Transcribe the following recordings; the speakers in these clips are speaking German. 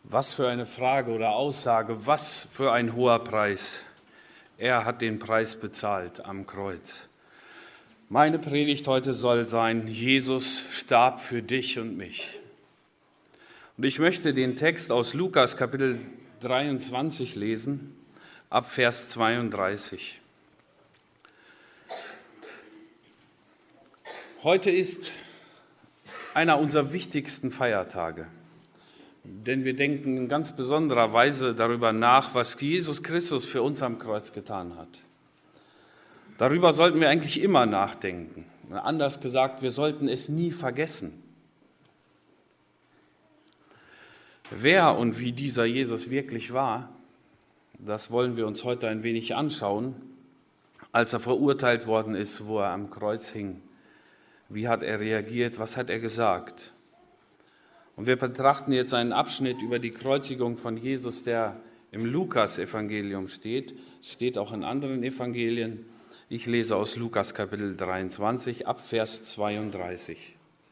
Was für eine Frage oder Aussage, was für ein hoher Preis. Er hat den Preis bezahlt am Kreuz. Meine Predigt heute soll sein, Jesus starb für dich und mich. Und ich möchte den Text aus Lukas Kapitel 23 lesen, ab Vers 32. Heute ist einer unserer wichtigsten Feiertage. Denn wir denken in ganz besonderer Weise darüber nach, was Jesus Christus für uns am Kreuz getan hat. Darüber sollten wir eigentlich immer nachdenken. Anders gesagt, wir sollten es nie vergessen. Wer und wie dieser Jesus wirklich war, das wollen wir uns heute ein wenig anschauen, als er verurteilt worden ist, wo er am Kreuz hing. Wie hat er reagiert? Was hat er gesagt? Und wir betrachten jetzt einen Abschnitt über die Kreuzigung von Jesus, der im Lukas-Evangelium steht. Es steht auch in anderen Evangelien. Ich lese aus Lukas Kapitel 23 ab Vers 32.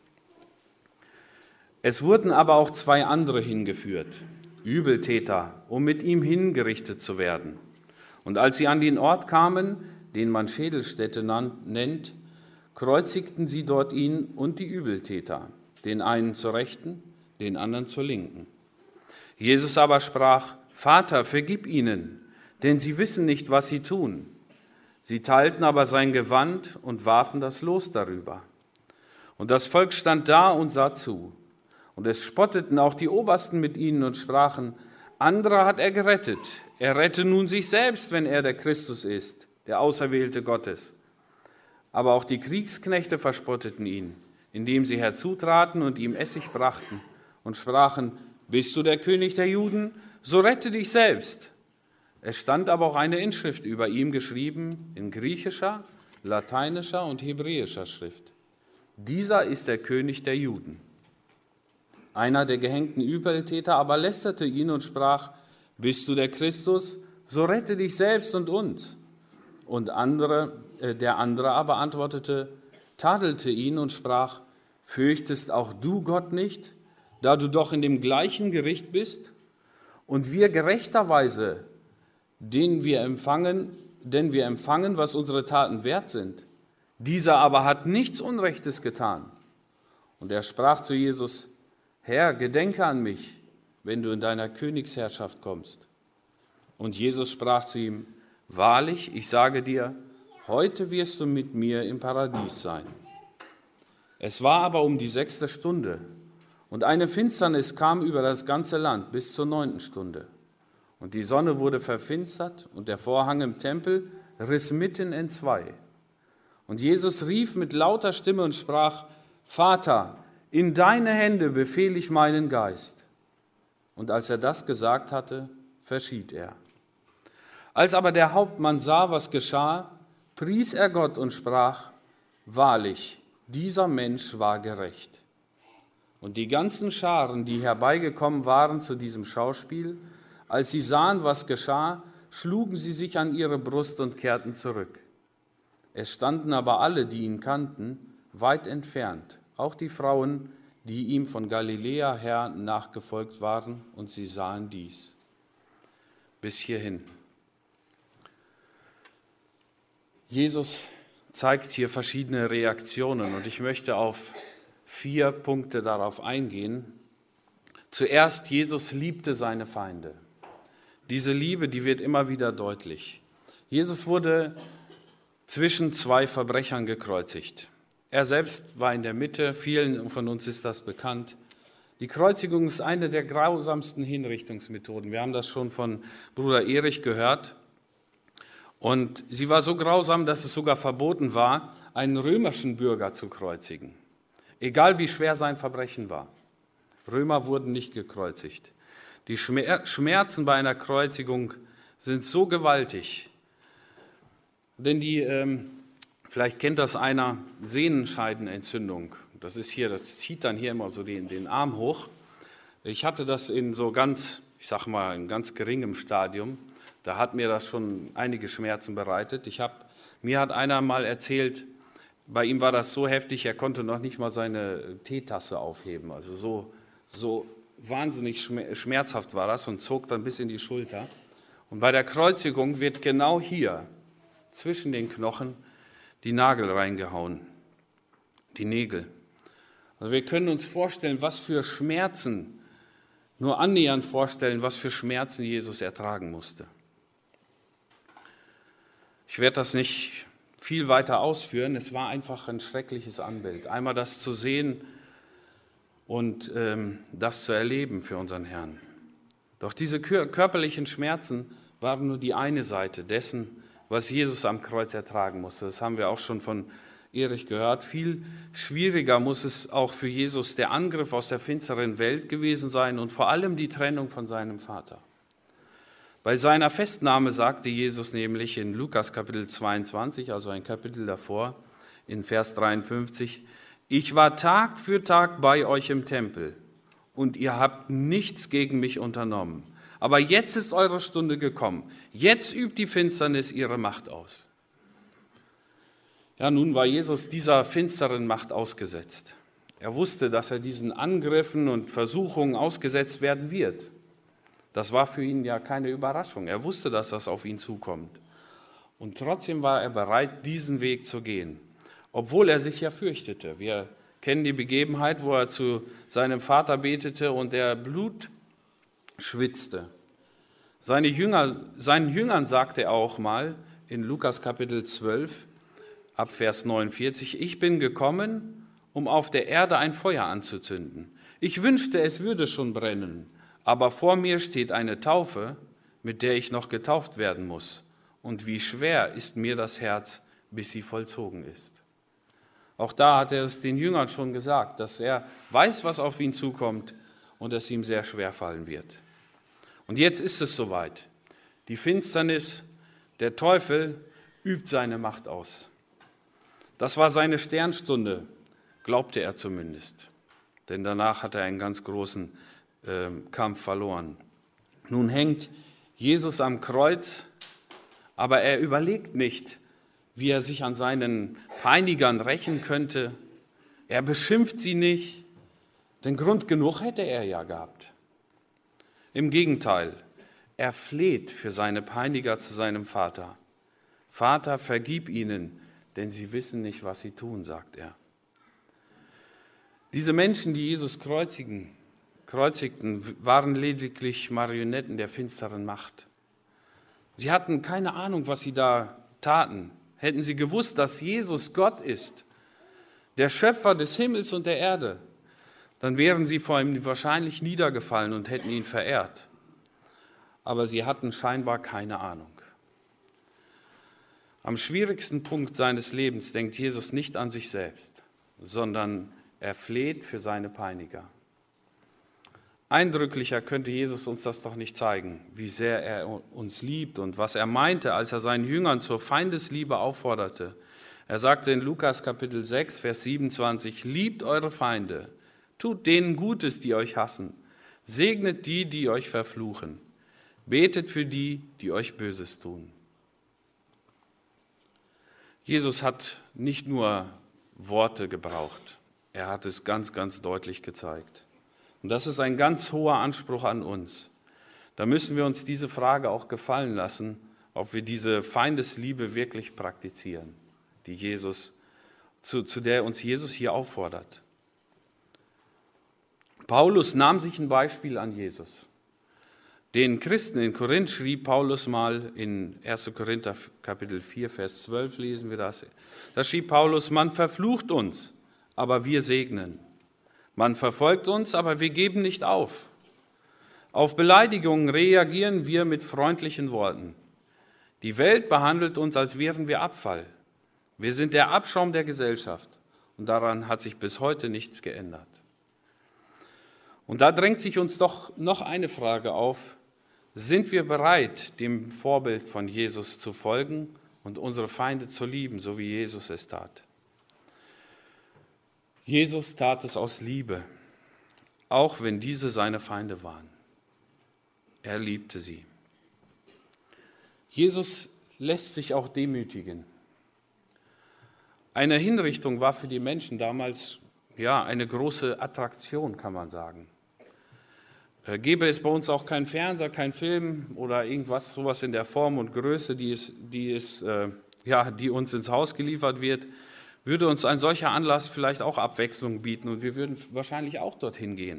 Es wurden aber auch zwei andere hingeführt, Übeltäter, um mit ihm hingerichtet zu werden. Und als sie an den Ort kamen, den man Schädelstätte nennt, kreuzigten sie dort ihn und die Übeltäter, den einen zur Rechten, den anderen zur Linken. Jesus aber sprach: Vater, vergib ihnen, denn sie wissen nicht, was sie tun. Sie teilten aber sein Gewand und warfen das Los darüber. Und das Volk stand da und sah zu. Und es spotteten auch die Obersten mit ihnen und sprachen: Andere hat er gerettet. Er rette nun sich selbst, wenn er der Christus ist, der Auserwählte Gottes. Aber auch die Kriegsknechte verspotteten ihn, indem sie herzutraten und ihm Essig brachten und sprachen: Bist du der König der Juden? So rette dich selbst. Es stand aber auch eine Inschrift über ihm geschrieben in griechischer, lateinischer und hebräischer Schrift: Dieser ist der König der Juden. Einer der gehängten Übeltäter aber lästerte ihn und sprach: Bist du der Christus? So rette dich selbst und uns. Und der andere aber antwortete, tadelte ihn und sprach: Fürchtest auch du Gott nicht, da du doch in dem gleichen Gericht bist? Und wir gerechterweise, denn wir empfangen, was unsere Taten wert sind. Dieser aber hat nichts Unrechtes getan. Und er sprach zu Jesus: Herr, gedenke an mich, wenn du in deiner Königsherrschaft kommst. Und Jesus sprach zu ihm: Wahrlich, ich sage dir, heute wirst du mit mir im Paradies sein. Es war aber um die 6. Stunde, und eine Finsternis kam über das ganze Land bis zur 9. Stunde. Und die Sonne wurde verfinstert, und der Vorhang im Tempel riss mitten entzwei. Und Jesus rief mit lauter Stimme und sprach: Vater, in deine Hände befehle ich meinen Geist. Und als er das gesagt hatte, verschied er. Als aber der Hauptmann sah, was geschah, pries er Gott und sprach: Wahrlich, dieser Mensch war gerecht. Und die ganzen Scharen, die herbeigekommen waren zu diesem Schauspiel, als sie sahen, was geschah, schlugen sie sich an ihre Brust und kehrten zurück. Es standen aber alle, die ihn kannten, weit entfernt, auch die Frauen, die ihm von Galiläa her nachgefolgt waren, und sie sahen dies. Bis hierhin. Jesus zeigt hier verschiedene Reaktionen und ich möchte auf 4 Punkte darauf eingehen. Zuerst, Jesus liebte seine Feinde. Diese Liebe, die wird immer wieder deutlich. Jesus wurde zwischen 2 Verbrechern gekreuzigt. Er selbst war in der Mitte, vielen von uns ist das bekannt. Die Kreuzigung ist eine der grausamsten Hinrichtungsmethoden. Wir haben das schon von Bruder Erich gehört. Und sie war so grausam, dass es sogar verboten war, einen römischen Bürger zu kreuzigen. Egal wie schwer sein Verbrechen war. Römer wurden nicht gekreuzigt. Die Schmerzen bei einer Kreuzigung sind so gewaltig. Denn vielleicht kennt das einer, Sehnenscheidenentzündung. Das ist hier, das zieht dann hier immer so den Arm hoch. Ich hatte das in so ganz, in ganz geringem Stadium. Da hat mir das schon einige Schmerzen bereitet. Mir hat einer mal erzählt, bei ihm war das so heftig, er konnte noch nicht mal seine Teetasse aufheben. Also so wahnsinnig schmerzhaft war das und zog dann bis in die Schulter. Und bei der Kreuzigung wird genau hier zwischen den Knochen die Nagel reingehauen, die Nägel. Also wir können uns vorstellen, was für Schmerzen, nur annähernd vorstellen, was für Schmerzen Jesus ertragen musste. Ich werde das nicht viel weiter ausführen, es war einfach ein schreckliches Anbild. Einmal das zu sehen und das zu erleben für unseren Herrn. Doch diese körperlichen Schmerzen waren nur die eine Seite dessen, was Jesus am Kreuz ertragen musste. Das haben wir auch schon von Erich gehört. Viel schwieriger muss es auch für Jesus der Angriff aus der finsteren Welt gewesen sein und vor allem die Trennung von seinem Vater. Bei seiner Festnahme sagte Jesus nämlich in Lukas Kapitel 22, also ein Kapitel davor, in Vers 53, ich war Tag für Tag bei euch im Tempel und ihr habt nichts gegen mich unternommen. Aber jetzt ist eure Stunde gekommen. Jetzt übt die Finsternis ihre Macht aus. Ja, nun war Jesus dieser finsteren Macht ausgesetzt. Er wusste, dass er diesen Angriffen und Versuchungen ausgesetzt werden wird. Das war für ihn ja keine Überraschung. Er wusste, dass das auf ihn zukommt. Und trotzdem war er bereit, diesen Weg zu gehen, obwohl er sich ja fürchtete. Wir kennen die Begebenheit, wo er zu seinem Vater betete und er Blut schwitzte. Seinen Jüngern sagte er auch mal in Lukas Kapitel 12, ab Vers 49, ich bin gekommen, um auf der Erde ein Feuer anzuzünden. Ich wünschte, es würde schon brennen, aber vor mir steht eine Taufe, mit der ich noch getauft werden muss. Und wie schwer ist mir das Herz, bis sie vollzogen ist. Auch da hat er es den Jüngern schon gesagt, dass er weiß, was auf ihn zukommt und es ihm sehr schwer fallen wird. Und jetzt ist es soweit. Die Finsternis, der Teufel übt seine Macht aus. Das war seine Sternstunde, glaubte er zumindest. Denn danach hat er einen ganz großen Kampf verloren. Nun hängt Jesus am Kreuz, aber er überlegt nicht, wie er sich an seinen Peinigern rächen könnte. Er beschimpft sie nicht, denn Grund genug hätte er ja gehabt. Im Gegenteil, er fleht für seine Peiniger zu seinem Vater. Vater, vergib ihnen, denn sie wissen nicht, was sie tun, sagt er. Diese Menschen, die Jesus kreuzigten, waren lediglich Marionetten der finsteren Macht. Sie hatten keine Ahnung, was sie da taten. Hätten sie gewusst, dass Jesus Gott ist, der Schöpfer des Himmels und der Erde, dann wären sie vor ihm wahrscheinlich niedergefallen und hätten ihn verehrt. Aber sie hatten scheinbar keine Ahnung. Am schwierigsten Punkt seines Lebens denkt Jesus nicht an sich selbst, sondern er fleht für seine Peiniger. Eindrücklicher könnte Jesus uns das doch nicht zeigen, wie sehr er uns liebt und was er meinte, als er seinen Jüngern zur Feindesliebe aufforderte. Er sagte in Lukas Kapitel 6, Vers 27, liebt eure Feinde, tut denen Gutes, die euch hassen, segnet die, die euch verfluchen, betet für die, die euch Böses tun. Jesus hat nicht nur Worte gebraucht, er hat es ganz, ganz deutlich gezeigt. Und das ist ein ganz hoher Anspruch an uns. Da müssen wir uns diese Frage auch gefallen lassen, ob wir diese Feindesliebe wirklich praktizieren, zu der uns Jesus hier auffordert. Paulus nahm sich ein Beispiel an Jesus. Den Christen in Korinth schrieb Paulus mal in 1. Korinther Kapitel 4, Vers 12, lesen wir das. Da schrieb Paulus, man verflucht uns, aber wir segnen. Man verfolgt uns, aber wir geben nicht auf. Auf Beleidigungen reagieren wir mit freundlichen Worten. Die Welt behandelt uns, als wären wir Abfall. Wir sind der Abschaum der Gesellschaft und daran hat sich bis heute nichts geändert. Und da drängt sich uns doch noch eine Frage auf. Sind wir bereit, dem Vorbild von Jesus zu folgen und unsere Feinde zu lieben, so wie Jesus es tat? Jesus tat es aus Liebe, auch wenn diese seine Feinde waren. Er liebte sie. Jesus lässt sich auch demütigen. Eine Hinrichtung war für die Menschen damals eine große Attraktion, kann man sagen. Gäbe es bei uns auch keinen Fernseher, keinen Film oder irgendwas, sowas in der Form und Größe, die uns ins Haus geliefert wird, würde uns ein solcher Anlass vielleicht auch Abwechslung bieten und wir würden wahrscheinlich auch dorthin gehen.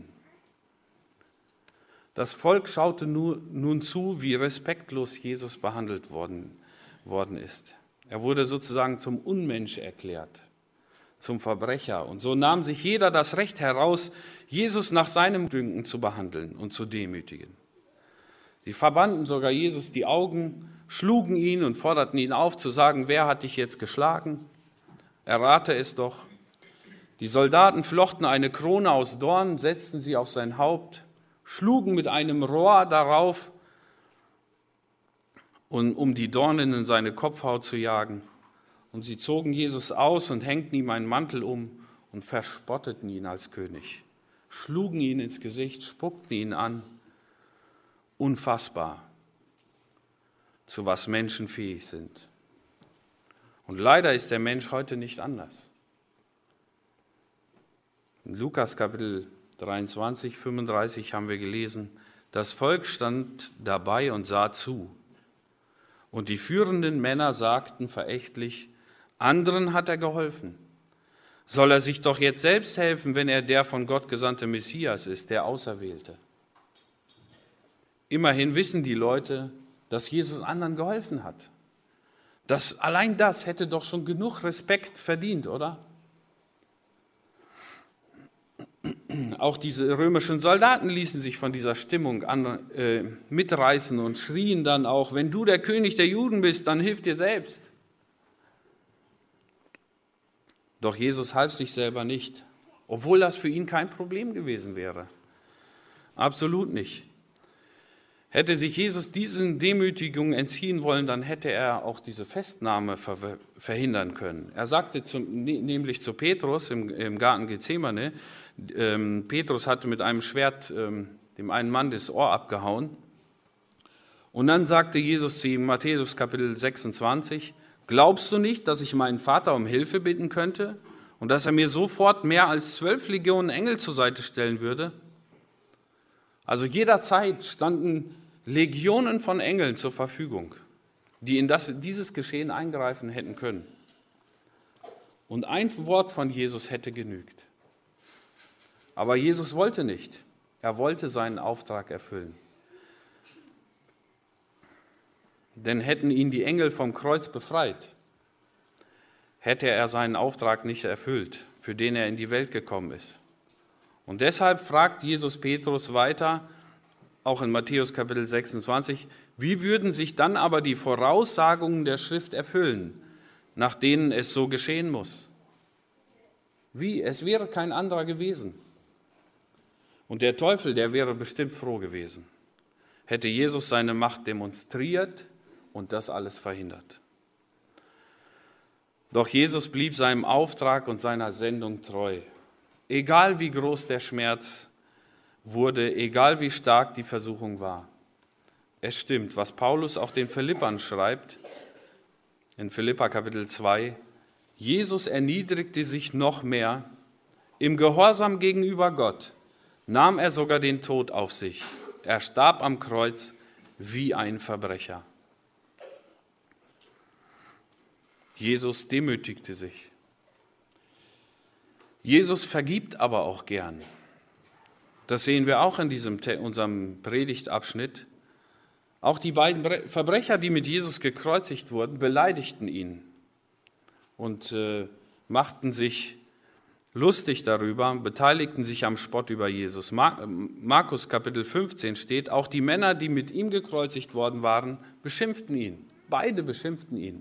Das Volk schaute nun zu, wie respektlos Jesus behandelt worden ist. Er wurde sozusagen zum Unmensch erklärt, zum Verbrecher. Und so nahm sich jeder das Recht heraus, Jesus nach seinem Dünken zu behandeln und zu demütigen. Sie verbanden sogar Jesus die Augen, schlugen ihn und forderten ihn auf, zu sagen, wer hat dich jetzt geschlagen? Errate es doch. Die Soldaten flochten eine Krone aus Dornen, setzten sie auf sein Haupt, schlugen mit einem Rohr darauf, um die Dornen in seine Kopfhaut zu jagen. Und sie zogen Jesus aus und hängten ihm einen Mantel um und verspotteten ihn als König, schlugen ihn ins Gesicht, spuckten ihn an. Unfassbar, zu was Menschen fähig sind. Und leider ist der Mensch heute nicht anders. In Lukas Kapitel 23, 35 haben wir gelesen, das Volk stand dabei und sah zu. Und die führenden Männer sagten verächtlich, anderen hat er geholfen. Soll er sich doch jetzt selbst helfen, wenn er der von Gott gesandte Messias ist, der Auserwählte? Immerhin wissen die Leute, dass Jesus anderen geholfen hat. Allein das hätte doch schon genug Respekt verdient, oder? Auch diese römischen Soldaten ließen sich von dieser Stimmung mitreißen und schrien dann auch, wenn du der König der Juden bist, dann hilf dir selbst. Doch Jesus half sich selber nicht, obwohl das für ihn kein Problem gewesen wäre. Absolut nicht. Hätte sich Jesus diesen Demütigungen entziehen wollen, dann hätte er auch diese Festnahme verhindern können. Er sagte nämlich zu Petrus im Garten Gethsemane, Petrus hatte mit einem Schwert dem einen Mann das Ohr abgehauen. Und dann sagte Jesus zu ihm, Matthäus Kapitel 26, glaubst du nicht, dass ich meinen Vater um Hilfe bitten könnte und dass er mir sofort mehr als 12 Legionen Engel zur Seite stellen würde? Also jederzeit standen Legionen von Engeln zur Verfügung, die in dieses Geschehen eingreifen hätten können. Und ein Wort von Jesus hätte genügt. Aber Jesus wollte nicht. Er wollte seinen Auftrag erfüllen. Denn hätten ihn die Engel vom Kreuz befreit, hätte er seinen Auftrag nicht erfüllt, für den er in die Welt gekommen ist. Und deshalb fragt Jesus Petrus weiter, auch in Matthäus Kapitel 26, wie würden sich dann aber die Voraussagungen der Schrift erfüllen, nach denen es so geschehen muss? Wie? Es wäre kein anderer gewesen. Und der Teufel, der wäre bestimmt froh gewesen, hätte Jesus seine Macht demonstriert und das alles verhindert. Doch Jesus blieb seinem Auftrag und seiner Sendung treu. Egal wie groß der Schmerz wurde, egal wie stark die Versuchung war. Es stimmt, was Paulus auch den Philippern schreibt, in Philipper Kapitel 2, Jesus erniedrigte sich noch mehr, im Gehorsam gegenüber Gott nahm er sogar den Tod auf sich. Er starb am Kreuz wie ein Verbrecher. Jesus demütigte sich. Jesus vergibt aber auch gern. Das sehen wir auch in unserem Predigtabschnitt. Auch die beiden Verbrecher, die mit Jesus gekreuzigt wurden, beleidigten ihn und machten sich lustig darüber, beteiligten sich am Spott über Jesus. Markus Kapitel 15 steht, auch die Männer, die mit ihm gekreuzigt worden waren, beschimpften ihn. Beide beschimpften ihn.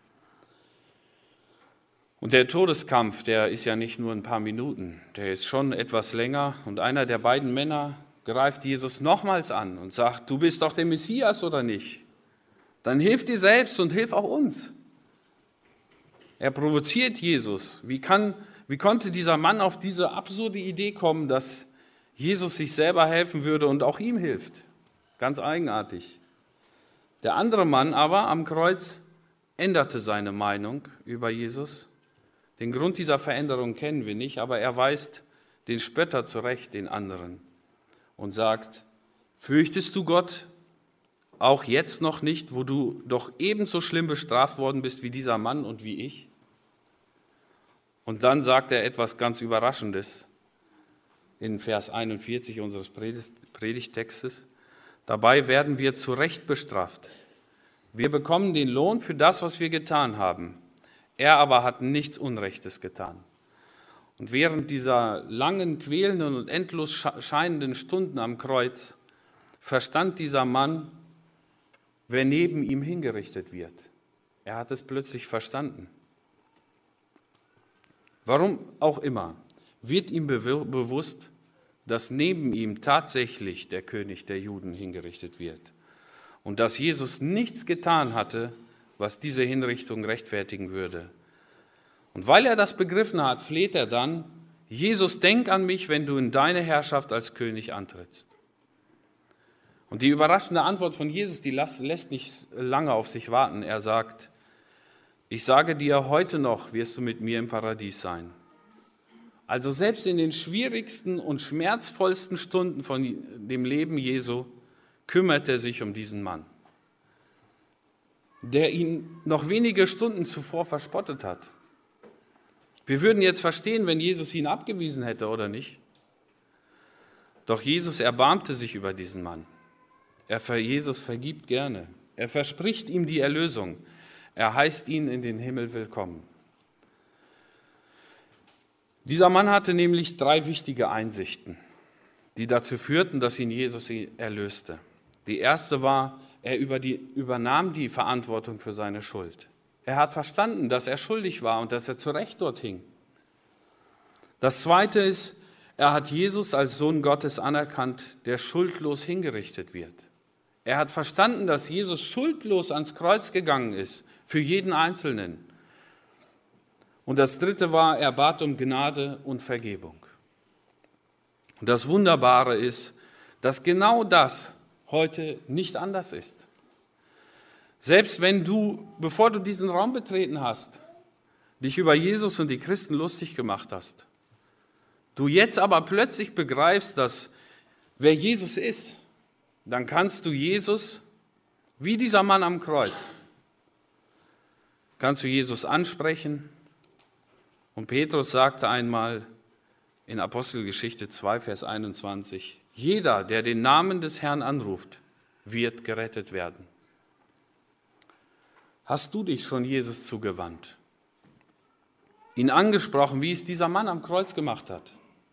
Und der Todeskampf, der ist ja nicht nur ein paar Minuten, der ist schon etwas länger. Und einer der beiden Männer greift Jesus nochmals an und sagt, du bist doch der Messias oder nicht? Dann hilf dir selbst und hilf auch uns. Er provoziert Jesus. Wie konnte dieser Mann auf diese absurde Idee kommen, dass Jesus sich selber helfen würde und auch ihm hilft? Ganz eigenartig. Der andere Mann aber am Kreuz änderte seine Meinung über Jesus. Den Grund dieser Veränderung kennen wir nicht, aber er weist den Spötter zurecht, den anderen, und sagt, Fürchtest du Gott auch jetzt noch nicht, wo du doch ebenso schlimm bestraft worden bist wie dieser Mann und wie ich? Und dann sagt er etwas ganz Überraschendes in Vers 41 unseres Predigttextes. Dabei werden wir zu Recht bestraft. Wir bekommen den Lohn für das, was wir getan haben. Er aber hat nichts Unrechtes getan. Und während dieser langen, quälenden und endlos scheinenden Stunden am Kreuz verstand dieser Mann, wer neben ihm hingerichtet wird. Er hat es plötzlich verstanden. Warum auch immer, wird ihm bewusst, dass neben ihm tatsächlich der König der Juden hingerichtet wird und dass Jesus nichts getan hatte, was diese Hinrichtung rechtfertigen würde. Und weil er das begriffen hat, fleht er dann, Jesus, denk an mich, wenn du in deine Herrschaft als König antrittst. Und die überraschende Antwort von Jesus, die lässt nicht lange auf sich warten. Er sagt, ich sage dir, heute noch wirst du mit mir im Paradies sein. Also selbst in den schwierigsten und schmerzvollsten Stunden von dem Leben Jesu kümmert er sich um diesen Mann, der ihn noch wenige Stunden zuvor verspottet hat. Wir würden jetzt verstehen, wenn Jesus ihn abgewiesen hätte oder nicht. Doch Jesus erbarmte sich über diesen Mann. Jesus vergibt gerne. Er verspricht ihm die Erlösung. Er heißt ihn in den Himmel willkommen. Dieser Mann hatte nämlich 3 wichtige Einsichten, die dazu führten, dass ihn Jesus erlöste. Die erste war, er übernahm die Verantwortung für seine Schuld. Er hat verstanden, dass er schuldig war und dass er zu Recht dort hing. Das zweite ist, er hat Jesus als Sohn Gottes anerkannt, der schuldlos hingerichtet wird. Er hat verstanden, dass Jesus schuldlos ans Kreuz gegangen ist, für jeden Einzelnen. Und das dritte war, er bat um Gnade und Vergebung. Und das Wunderbare ist, dass genau das heute nicht anders ist. Selbst wenn du, bevor du diesen Raum betreten hast, dich über Jesus und die Christen lustig gemacht hast, du jetzt aber plötzlich begreifst, dass wer Jesus ist, dann kannst du Jesus, wie dieser Mann am Kreuz, kannst du Jesus ansprechen. Und Petrus sagte einmal in Apostelgeschichte 2, Vers 21, jeder, der den Namen des Herrn anruft, wird gerettet werden. Hast du dich schon Jesus zugewandt? Ihn angesprochen, wie es dieser Mann am Kreuz gemacht hat?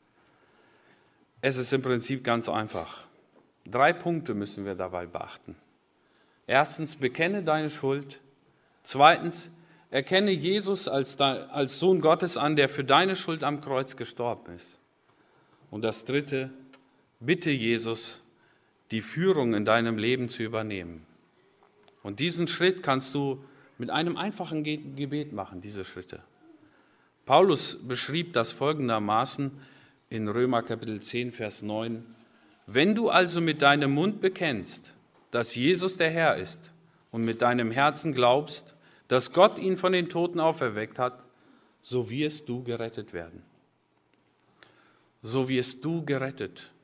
Es ist im Prinzip ganz einfach. 3 Punkte müssen wir dabei beachten. Erstens, bekenne deine Schuld. Zweitens, erkenne Jesus als Sohn Gottes an, der für deine Schuld am Kreuz gestorben ist. Und das dritte, bitte Jesus, die Führung in deinem Leben zu übernehmen. Und diesen Schritt kannst du mit einem einfachen Gebet machen, diese Schritte. Paulus beschrieb das folgendermaßen in Römer Kapitel 10, Vers 9. Wenn du also mit deinem Mund bekennst, dass Jesus der Herr ist und mit deinem Herzen glaubst, dass Gott ihn von den Toten auferweckt hat, so wirst du gerettet werden. So wirst du gerettet.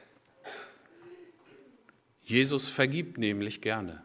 Jesus vergibt nämlich gerne.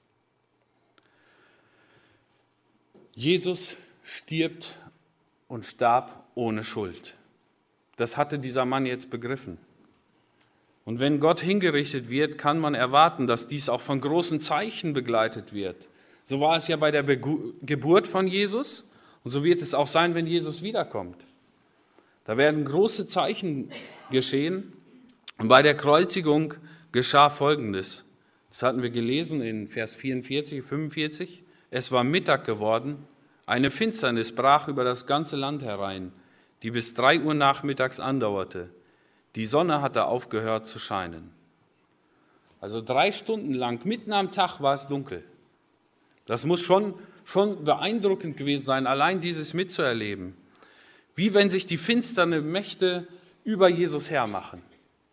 Jesus stirbt und starb ohne Schuld. Das hatte dieser Mann jetzt begriffen. Und wenn Gott hingerichtet wird, kann man erwarten, dass dies auch von großen Zeichen begleitet wird. So war es ja bei der Geburt von Jesus und so wird es auch sein, wenn Jesus wiederkommt. Da werden große Zeichen geschehen und bei der Kreuzigung geschah Folgendes. Das hatten wir gelesen in Vers 44, 45. Es war Mittag geworden, eine Finsternis brach über das ganze Land herein, die bis 3 Uhr nachmittags andauerte. Die Sonne hatte aufgehört zu scheinen. Also 3 Stunden lang, mitten am Tag war es dunkel. Das muss schon beeindruckend gewesen sein, allein dieses mitzuerleben. Wie wenn sich die finsteren Mächte über Jesus hermachen.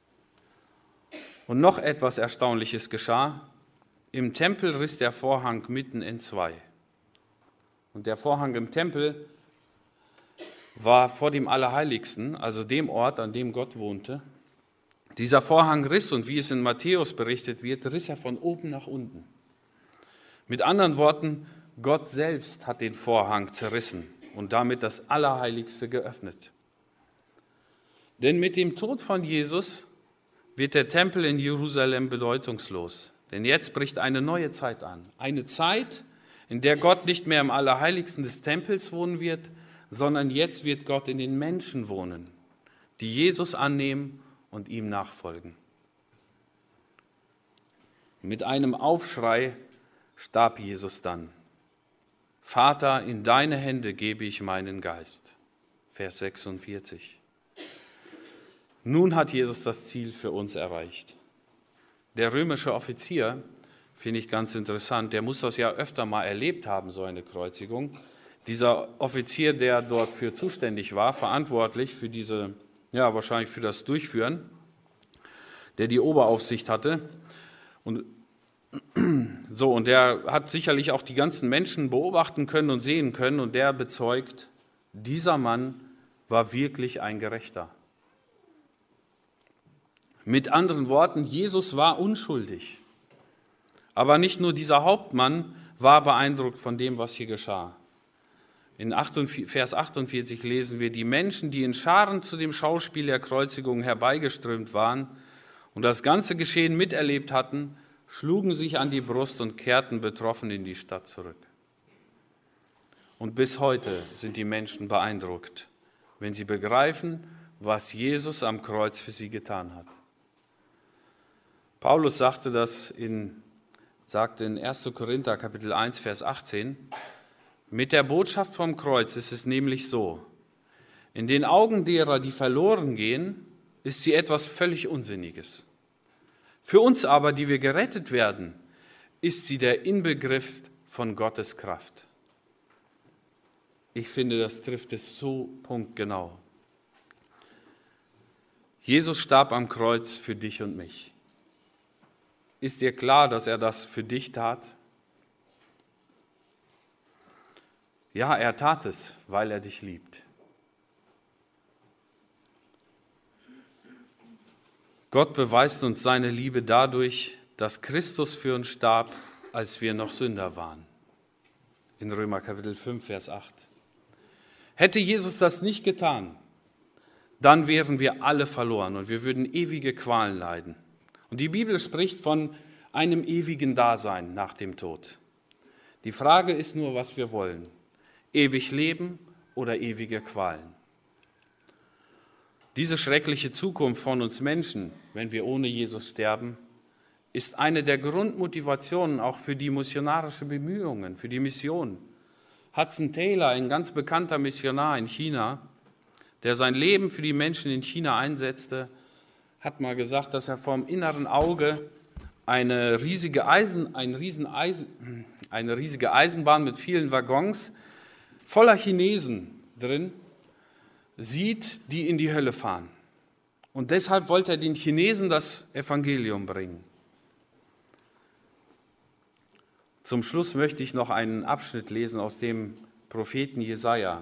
Und noch etwas Erstaunliches geschah. Im Tempel riss der Vorhang mitten in 2. Und der Vorhang im Tempel war vor dem Allerheiligsten, also dem Ort, an dem Gott wohnte. Dieser Vorhang riss, und wie es in Matthäus berichtet wird, riss er von oben nach unten. Mit anderen Worten, Gott selbst hat den Vorhang zerrissen und damit das Allerheiligste geöffnet. Denn mit dem Tod von Jesus wird der Tempel in Jerusalem bedeutungslos. Denn jetzt bricht eine neue Zeit an. Eine Zeit, in der Gott nicht mehr im Allerheiligsten des Tempels wohnen wird, sondern jetzt wird Gott in den Menschen wohnen, die Jesus annehmen und ihm nachfolgen. Mit einem Aufschrei starb Jesus dann. Vater, in deine Hände gebe ich meinen Geist. Vers 46. Nun hat Jesus das Ziel für uns erreicht. Der römische Offizier, finde ich ganz interessant, der muss das ja öfter mal erlebt haben, so eine Kreuzigung. Dieser Offizier, der dort für zuständig war, verantwortlich für diese, ja wahrscheinlich für das Durchführen, der die Oberaufsicht hatte. Und der hat sicherlich auch die ganzen Menschen beobachten können und sehen können, und der bezeugt, dieser Mann war wirklich ein Gerechter. Mit anderen Worten, Jesus war unschuldig. Aber nicht nur dieser Hauptmann war beeindruckt von dem, was hier geschah. In Vers 48 lesen wir, die Menschen, die in Scharen zu dem Schauspiel der Kreuzigung herbeigeströmt waren und das ganze Geschehen miterlebt hatten, schlugen sich an die Brust und kehrten betroffen in die Stadt zurück. Und bis heute sind die Menschen beeindruckt, wenn sie begreifen, was Jesus am Kreuz für sie getan hat. Paulus sagte in 1. Korinther Kapitel 1, Vers 18, mit der Botschaft vom Kreuz ist es nämlich so, in den Augen derer, die verloren gehen, ist sie etwas völlig Unsinniges. Für uns aber, die wir gerettet werden, ist sie der Inbegriff von Gottes Kraft. Ich finde, das trifft es so punktgenau. Jesus starb am Kreuz für dich und mich. Ist dir klar, dass er das für dich tat? Ja, er tat es, weil er dich liebt. Gott beweist uns seine Liebe dadurch, dass Christus für uns starb, als wir noch Sünder waren. In Römer Kapitel 5, Vers 8. Hätte Jesus das nicht getan, dann wären wir alle verloren und wir würden ewige Qualen leiden. Und die Bibel spricht von einem ewigen Dasein nach dem Tod. Die Frage ist nur, was wir wollen. Ewig leben oder ewige Qualen. Diese schreckliche Zukunft von uns Menschen, wenn wir ohne Jesus sterben, ist eine der Grundmotivationen auch für die missionarischen Bemühungen, für die Mission. Hudson Taylor, ein ganz bekannter Missionar in China, der sein Leben für die Menschen in China einsetzte, hat mal gesagt, dass er vom inneren Auge eine riesige Eisenbahn mit vielen Waggons voller Chinesen drin sieht, die in die Hölle fahren. Und deshalb wollte er den Chinesen das Evangelium bringen. Zum Schluss möchte ich noch einen Abschnitt lesen aus dem Propheten Jesaja,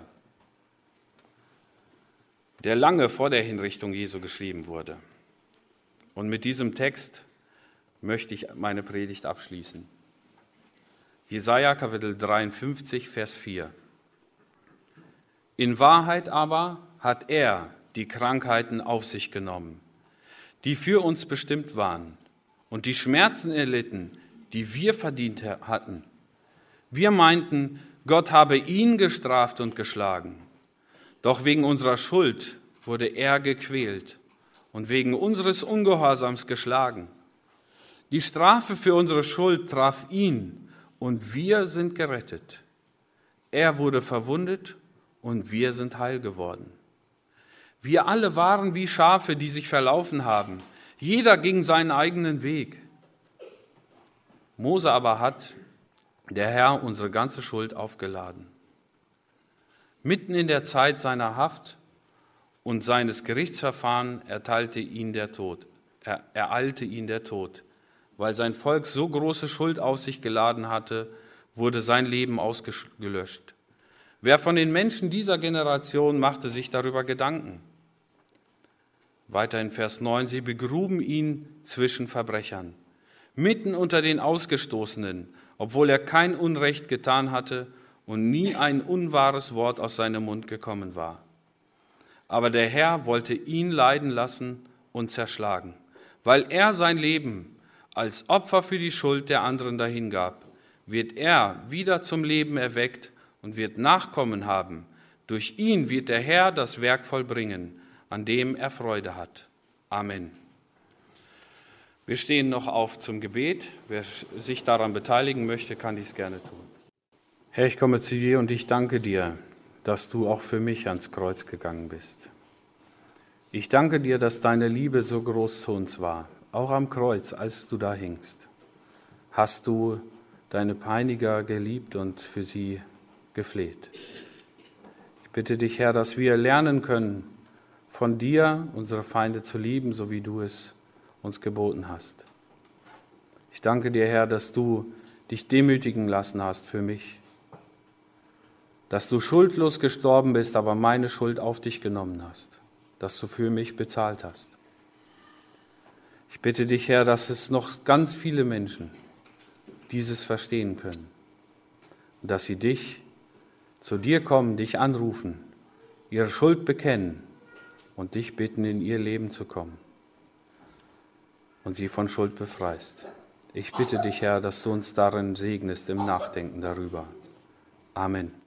der lange vor der Hinrichtung Jesu geschrieben wurde. Und mit diesem Text möchte ich meine Predigt abschließen. Jesaja Kapitel 53, Vers 4. In Wahrheit aber hat er die Krankheiten auf sich genommen, die für uns bestimmt waren, und die Schmerzen erlitten, die wir verdient hatten. Wir meinten, Gott habe ihn gestraft und geschlagen. Doch wegen unserer Schuld wurde er gequält und wegen unseres Ungehorsams geschlagen. Die Strafe für unsere Schuld traf ihn und wir sind gerettet. Er wurde verwundet und wir sind heil geworden. Wir alle waren wie Schafe, die sich verlaufen haben. Jeder ging seinen eigenen Weg. Mose aber hat der Herr unsere ganze Schuld aufgeladen. Mitten in der Zeit seiner Haft und seines Gerichtsverfahrens ereilte ihn der Tod, weil sein Volk so große Schuld auf sich geladen hatte, wurde sein Leben ausgelöscht. Wer von den Menschen dieser Generation machte sich darüber Gedanken? Weiter in Vers 9, sie begruben ihn zwischen Verbrechern, mitten unter den Ausgestoßenen, obwohl er kein Unrecht getan hatte und nie ein unwahres Wort aus seinem Mund gekommen war. Aber der Herr wollte ihn leiden lassen und zerschlagen, weil er sein Leben als Opfer für die Schuld der anderen dahingab, wird er wieder zum Leben erweckt und wird Nachkommen haben. Durch ihn wird der Herr das Werk vollbringen, an dem er Freude hat. Amen. Wir stehen noch auf zum Gebet. Wer sich daran beteiligen möchte, kann dies gerne tun. Herr, ich komme zu dir und ich danke dir, dass du auch für mich ans Kreuz gegangen bist. Ich danke dir, dass deine Liebe so groß zu uns war, auch am Kreuz, als du da hingst. Hast du deine Peiniger geliebt und für sie gefleht. Ich bitte dich, Herr, dass wir lernen können, von dir unsere Feinde zu lieben, so wie du es uns geboten hast. Ich danke dir, Herr, dass du dich demütigen lassen hast für mich, dass du schuldlos gestorben bist, aber meine Schuld auf dich genommen hast, dass du für mich bezahlt hast. Ich bitte dich, Herr, dass es noch ganz viele Menschen dieses verstehen können und dass sie zu dir kommen, dich anrufen, ihre Schuld bekennen und dich bitten, in ihr Leben zu kommen und sie von Schuld befreist. Ich bitte dich, Herr, dass du uns darin segnest im Nachdenken darüber. Amen.